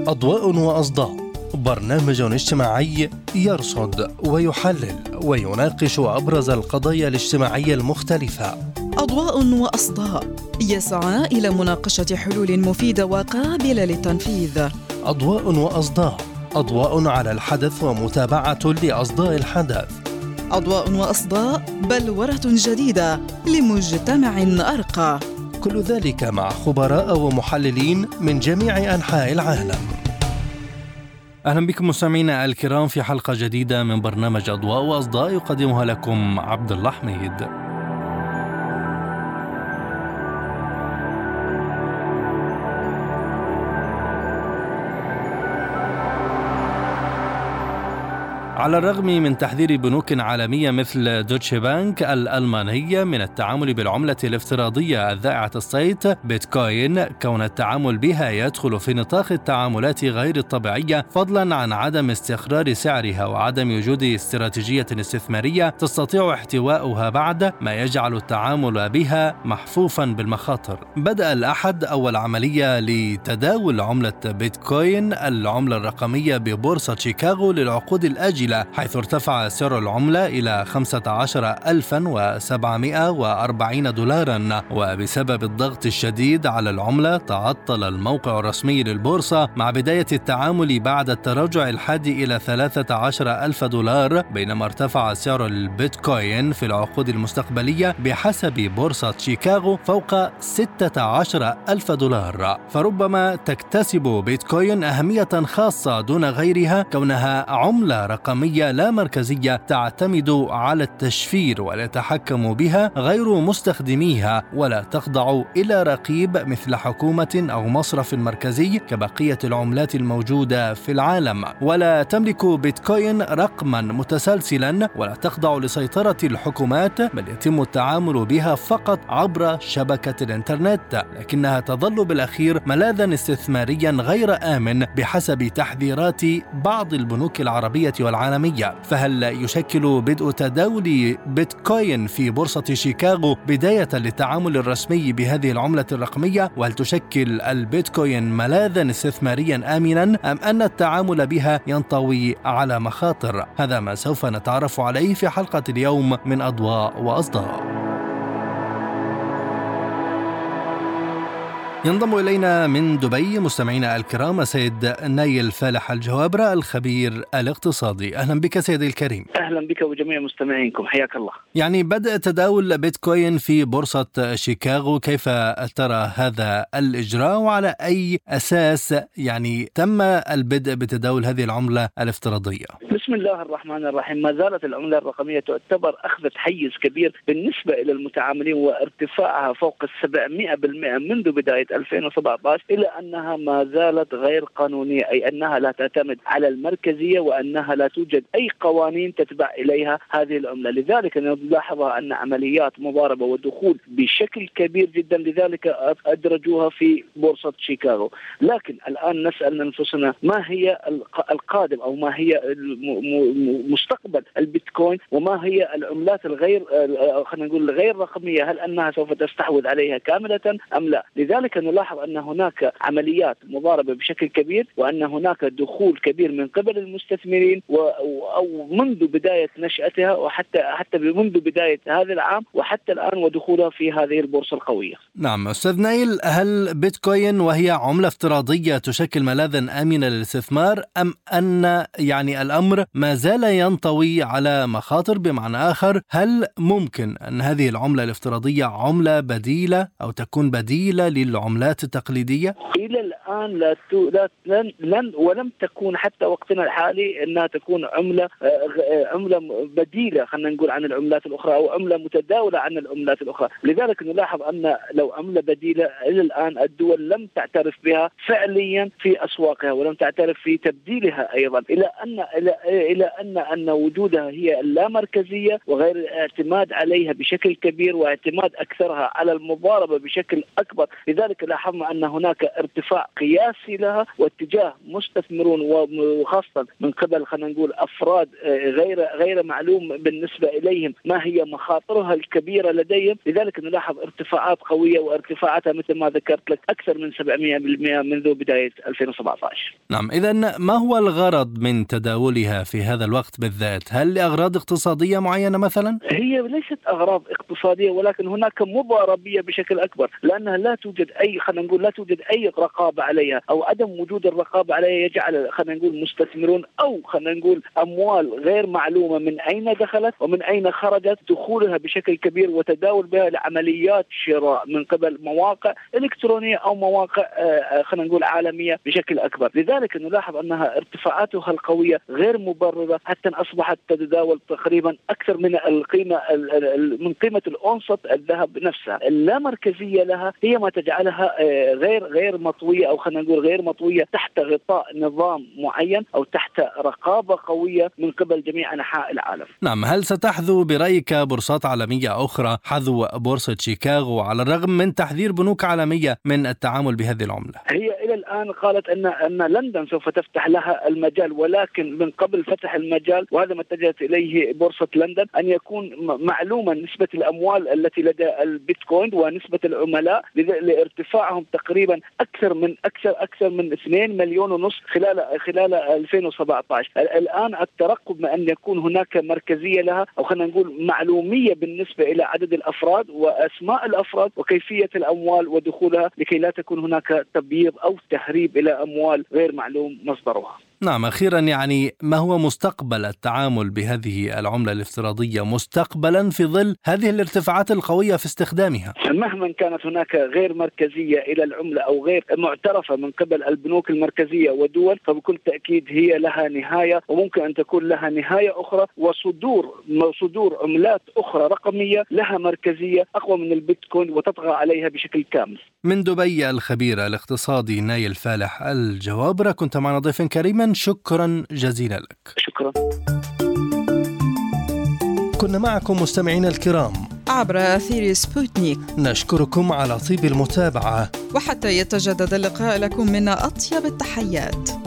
أضواء وأصداء، برنامج اجتماعي يرصد ويحلل ويناقش أبرز القضايا الاجتماعية المختلفة. أضواء وأصداء يسعى إلى مناقشة حلول مفيدة وقابلة للتنفيذ. أضواء وأصداء، أضواء على الحدث ومتابعة لأصداء الحدث. أضواء وأصداء، بلورة جديدة لمجتمع أرقى. كل ذلك مع خبراء ومحللين من جميع أنحاء العالم. أهلا بكم مستمعينا الكرام في حلقة جديدة من برنامج أضواء وأصداء، يقدمها لكم عبد الله حميد. على الرغم من تحذير بنوك عالمية مثل دوتشي بانك الألمانية من التعامل بالعملة الافتراضية الذائعة الصيت بيتكوين، كون التعامل بها يدخل في نطاق التعاملات غير الطبيعية، فضلا عن عدم استقرار سعرها وعدم وجود استراتيجية استثمارية تستطيع احتواؤها بعد ما يجعل التعامل بها محفوفا بالمخاطر. بدأ الأحد أول عملية لتداول عملة بيتكوين العملة الرقمية ببورصة شيكاغو للعقود الآجلة، حيث ارتفع سعر العملة إلى 15,740 دولارا. وبسبب الضغط الشديد على العملة تعطل الموقع الرسمي للبورصة مع بداية التعامل بعد التراجع الحاد إلى 13,000 دولار، بينما ارتفع سعر البيتكوين في العقود المستقبلية بحسب بورصة شيكاغو فوق 16,000 دولار. فربما تكتسب بيتكوين أهمية خاصة دون غيرها، كونها عملة رقمية لا مركزية تعتمد على التشفير ولا يتحكم بها غير مستخدميها، ولا تخضع إلى رقيب مثل حكومة أو مصرف مركزي كبقية العملات الموجودة في العالم. ولا تملك بيتكوين رقما متسلسلا ولا تخضع لسيطرة الحكومات، بل يتم التعامل بها فقط عبر شبكة الإنترنت، لكنها تظل بالأخير ملاذا استثماريا غير آمن بحسب تحذيرات بعض البنوك العربية والعالمية. فهل يشكل بدء تداول بيتكوين في بورصة شيكاغو بداية للتعامل الرسمي بهذه العملة الرقمية؟ وهل تشكل البيتكوين ملاذا استثماريا آمنا أم أن التعامل بها ينطوي على مخاطر؟ هذا ما سوف نتعرف عليه في حلقة اليوم من أضواء وأصداء. ينضم إلينا من دبي مستمعينا الكرام سيد نايل فالح الجوابرة، الخبير الاقتصادي. أهلا بك سيدي الكريم. أهلا بك وجميع مستمعينكم، حياك الله. يعني بدأ تداول بيتكوين في بورصة شيكاغو، كيف ترى هذا الإجراء وعلى أي أساس يعني تم البدء بتداول هذه العملة الافتراضية؟ بسم الله الرحمن الرحيم. ما زالت العملة الرقمية تعتبر أخذت حيز كبير بالنسبة إلى المتعاملين، وارتفاعها فوق 700% منذ بداية 2017 إلى أنها ما زالت غير قانونية، أي أنها لا تعتمد على المركزية وأنها لا توجد أي قوانين تتبع إليها هذه العملة. لذلك نلاحظ أن عمليات مضاربة ودخول بشكل كبير جدا، لذلك أدرجوها في بورصة شيكاغو. لكن الآن نسأل أنفسنا ما هي القادم أو ما هي مستقبل البيتكوين، وما هي العملات الغير خلينا نقول غير رقمية، هل أنها سوف تستحوذ عليها كاملة أم لا؟ لذلك نلاحظ أن هناك عمليات مضاربة بشكل كبير، وأن هناك دخول كبير من قبل المستثمرين أو منذ بداية نشأتها وحتى منذ بداية هذا العام وحتى الآن، ودخولها في هذه البورصة القوية. نعم أستاذ نايل، هل بيتكوين وهي عملة افتراضية تشكل ملاذا آمنا للاستثمار، أم أن يعني الأمر ما زال ينطوي على مخاطر؟ بمعنى آخر، هل ممكن أن هذه العملة الافتراضية عملة بديلة أو تكون بديلة للعملات التقليدية؟ إلى الآن لن ولم تكون حتى وقتنا الحالي أنها تكون عملة بديلة، خلينا نقول، عن العملات الأخرى أو عملة متداولة عن العملات الأخرى. لذلك نلاحظ أن لو عملة بديلة إلى الآن الدول لم تعترف بها فعليا في أسواقها ولم تعترف في تبديلها أيضا، إلى أن وجودها هي اللامركزية وغير الاعتماد عليها بشكل كبير واعتماد أكثرها على المضاربة بشكل أكبر. لذلك لذلك لاحظنا أن هناك ارتفاع قياسي لها واتجاه مستثمرون وخاصة من قبل خلينا نقول أفراد غير معلوم بالنسبة إليهم ما هي مخاطرها الكبيرة لديهم. لذلك نلاحظ ارتفاعات قوية وارتفاعاتها مثل ما ذكرت لك أكثر من 700% منذ بداية 2017. نعم، إذن ما هو الغرض من تداولها في هذا الوقت بالذات؟ هل لأغراض اقتصادية معينة مثلا؟ هي ليست أغراض اقتصادية، ولكن هناك مضاربية بشكل أكبر، لأنها لا توجد أي خلينا نقول لا توجد أي رقابة عليها، أو عدم وجود الرقابة عليها يجعل خلينا نقول مستثمرون أو خلينا نقول أموال غير معلومة من أين دخلت ومن أين خرجت دخولها بشكل كبير وتداول بها لعمليات شراء من قبل مواقع إلكترونية أو مواقع خلينا نقول عالمية بشكل أكبر. لذلك نلاحظ أنها ارتفاعاتها القوية غير مبررة، حتى أصبحت تتداول تقريبا أكثر من القيمة من قيمة الأونصة الذهب نفسها. اللامركزية لها هي ما تجعلها غير مطوية، أو خلينا نقول غير مطوية تحت غطاء نظام معين أو تحت رقابة قوية من قبل جميع أنحاء العالم. نعم، هل ستحذو برأيك بورصات عالمية أخرى حذو بورصة شيكاغو على الرغم من تحذير بنوك عالمية من التعامل بهذه العملة؟ هي إلى الآن قالت أن لندن سوف تفتح لها المجال، ولكن من قبل فتح المجال، وهذا ما اتجهت إليه بورصة لندن، أن يكون معلومة نسبة الأموال التي لدى البيتكوين ونسبة العملاء لارتفاعهم تقريبا أكثر من 2.5 مليون خلال 2017. الآن الترقب من أن يكون هناك مركزية لها، أو خلينا نقول معلومية بالنسبة إلى عدد الأفراد وأسماء الأفراد وكيفية الأموال ودخولها، لكي لا تكون هناك تبييض أو تهريب إلى أموال غير معلوم مصدرها. نعم، أخيرا ما هو مستقبل التعامل بهذه العملة الافتراضية مستقبلا في ظل هذه الارتفاعات القوية في استخدامها؟ مهما كانت هناك غير مركزية إلى العملة أو غير معترفة من قبل البنوك المركزية والدول، فبكل تأكيد هي لها نهاية، وممكن أن تكون لها نهاية أخرى، وصدور عملات أخرى رقمية لها مركزية أقوى من البيتكوين وتطغى عليها بشكل كامل. من دبي الخبير الاقتصادي نايل فالح الجوابرة، كنت معنا ضيفا كريما، شكرا جزيلا لك. شكرا. كنا معكم مستمعينا الكرام عبر أثير سبوتنيك. نشكركم على طيب المتابعة، وحتى يتجدد اللقاء لكم منا أطيب التحيات.